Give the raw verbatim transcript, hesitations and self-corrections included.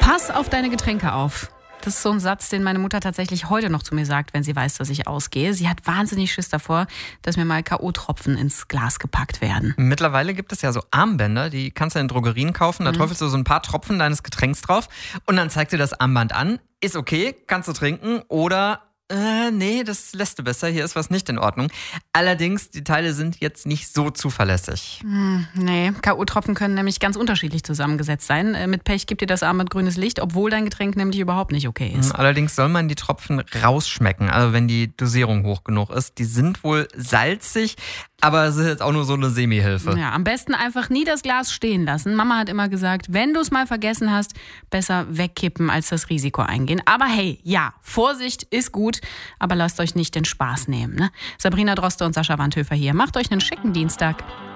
Pass auf deine Getränke auf. Das ist so ein Satz, den meine Mutter tatsächlich heute noch zu mir sagt, wenn sie weiß, dass ich ausgehe. Sie hat wahnsinnig Schiss davor, dass mir mal K O-Tropfen ins Glas gepackt werden. Mittlerweile gibt es ja so Armbänder, die kannst du in Drogerien kaufen. Da mhm. träufelst du so ein paar Tropfen deines Getränks drauf und dann zeigt dir das Armband an. Ist okay, kannst du trinken oder... Äh, nee, das lässt du besser. Hier ist was nicht in Ordnung. Allerdings, die Teile sind jetzt nicht so zuverlässig. Hm, nee, K O-Tropfen können nämlich ganz unterschiedlich zusammengesetzt sein. Äh, mit Pech gibt dir das Armband grünes Licht, obwohl dein Getränk nämlich überhaupt nicht okay ist. Allerdings soll man die Tropfen rausschmecken, also wenn die Dosierung hoch genug ist. Die sind wohl salzig, aber es ist jetzt auch nur so eine Semi-Hilfe. Ja, am besten einfach nie das Glas stehen lassen. Mama hat immer gesagt, wenn du es mal vergessen hast, besser wegkippen als das Risiko eingehen. Aber hey, ja, Vorsicht ist gut, aber lasst euch nicht den Spaß nehmen. Ne? Sabrina Droste und Sascha Wandhöfer hier. Macht euch einen schicken Dienstag.